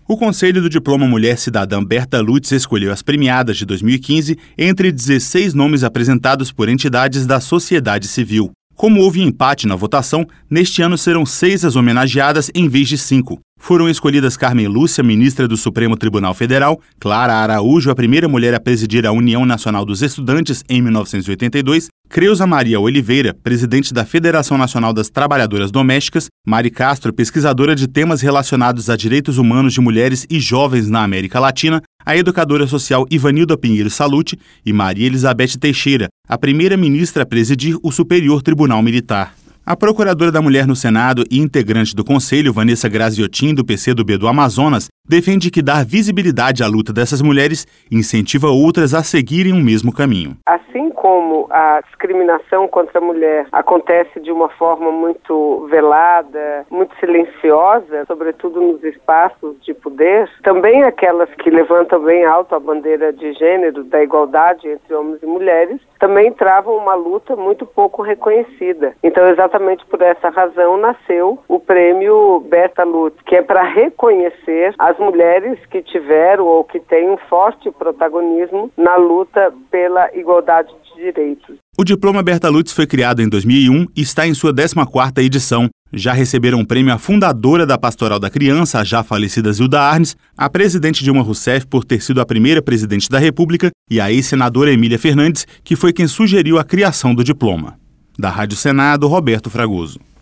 O Conselho do Diploma Mulher Cidadã Berta Lutz escolheu as premiadas de 2015 entre 16 nomes apresentados por entidades da sociedade civil. Como houve empate na votação, neste ano serão 6 as homenageadas em vez de 5. Foram escolhidas Carmen Lúcia, ministra do Supremo Tribunal Federal, Clara Araújo, a primeira mulher a presidir a União Nacional dos Estudantes em 1982, Creuza Maria Oliveira, presidente da Federação Nacional das Trabalhadoras Domésticas, Mari Castro, pesquisadora de temas relacionados a direitos humanos de mulheres e jovens na América Latina, a educadora social Ivanilda Pinheiro Salute e Maria Elizabeth Teixeira, a primeira ministra a presidir o Superior Tribunal Militar. A procuradora da Mulher no Senado e integrante do Conselho, Vanessa Graziotin, do PCdoB do Amazonas, defende que dar visibilidade à luta dessas mulheres incentiva outras a seguirem o mesmo caminho. Assim como a discriminação contra a mulher acontece de uma forma muito velada, muito silenciosa, sobretudo nos espaços de poder, também aquelas que levantam bem alto a bandeira de gênero, da igualdade entre homens e mulheres, também travam uma luta muito pouco reconhecida. Então, exatamente por essa razão, nasceu o prêmio Berta Lutz, que é para reconhecer as mulheres que tiveram ou que têm um forte protagonismo na luta pela igualdade de direitos. O diploma Berta Lutz foi criado em 2001 e está em sua 14ª edição. Já receberam o prêmio a fundadora da Pastoral da Criança, a já falecida Zilda Arnes, a presidente Dilma Rousseff por ter sido a primeira presidente da República e a ex-senadora Emília Fernandes, que foi quem sugeriu a criação do diploma. Da Rádio Senado, Roberto Fragoso.